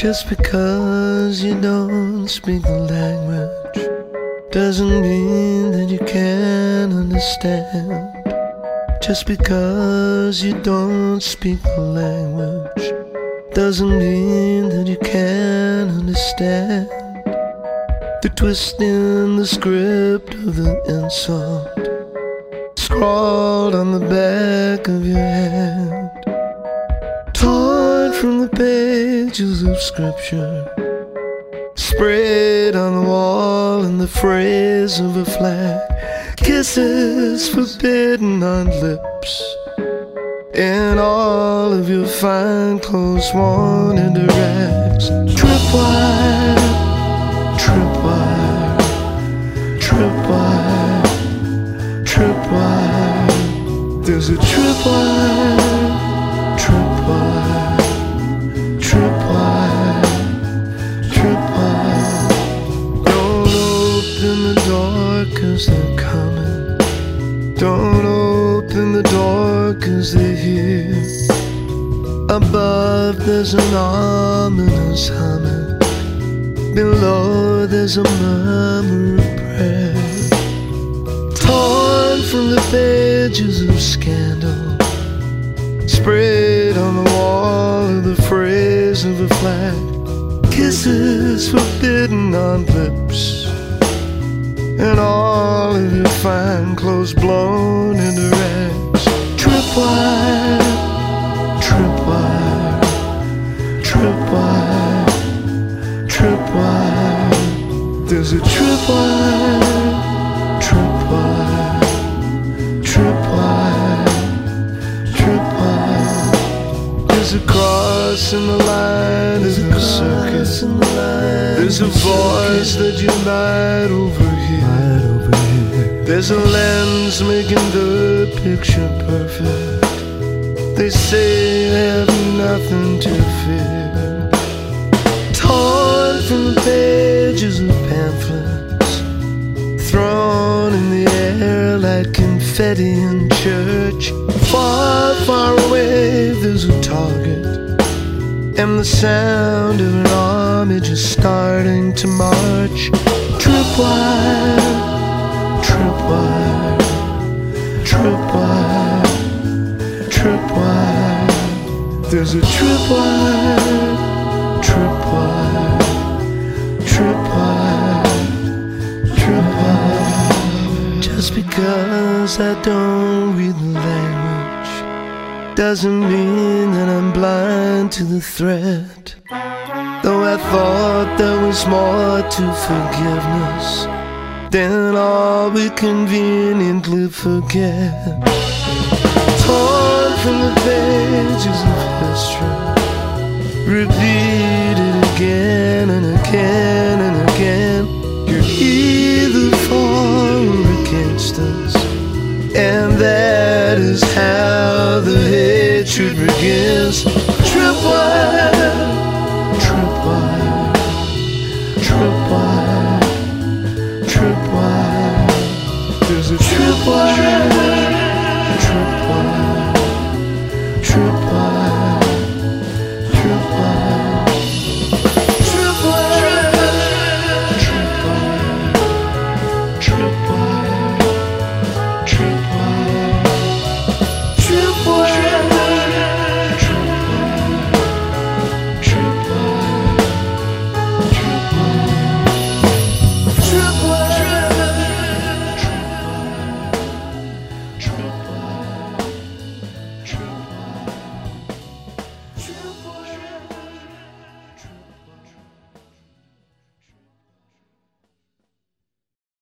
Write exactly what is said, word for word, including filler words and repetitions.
Just because you don't speak the language doesn't mean that you can't understand. Just because you don't speak the language doesn't mean that you can't understand. The twist in the script of the insult scrawled on the back of your hand, torn from the pages of scripture, sprayed on the wall in the phrase of a flag. Kisses forbidden on lips, and all of your fine clothes worn into rags. Tripwire, tripwire, tripwire, tripwire. There's a tripwire, tripwire, tripwire, tripwire. Don't open the door 'cause they're coming. Don't open the door 'cause they're here. Above there's an ominous humming, below there's a murmur of prayer. Torn from the pages of scandal, sprayed on the wall of the phrase of a flag. Kisses forbidden on lips, and all of your fine clothes blown into rags. Tripwire, tripwire, tripwire, tripwire. There's a tripwire, tripwire, tripwire, tripwire. There's a cross in the line, there's a circuit. There's a voice that you might overhear. There's a lens making the picture perfect. They say they have nothing to fear. Torn from the pages of pamphlets, thrown in the air like confetti in church. Far, far away there's a target, and the sound of an army just starting to march. Tripwire, tripwire, tripwire, tripwire. There's a tripwire, tripwire, tripwire, tripwire. Just because I don't read the language doesn't mean that I'm blind to the threat. Though I thought there was more to forgiveness than all we conveniently forget. Torn from the pages of history, repeated again and again and again. You're either for or against us, and that is how the hatred begins. Tripwire, tripwire, tripwire, tripwire. There's a tripwire.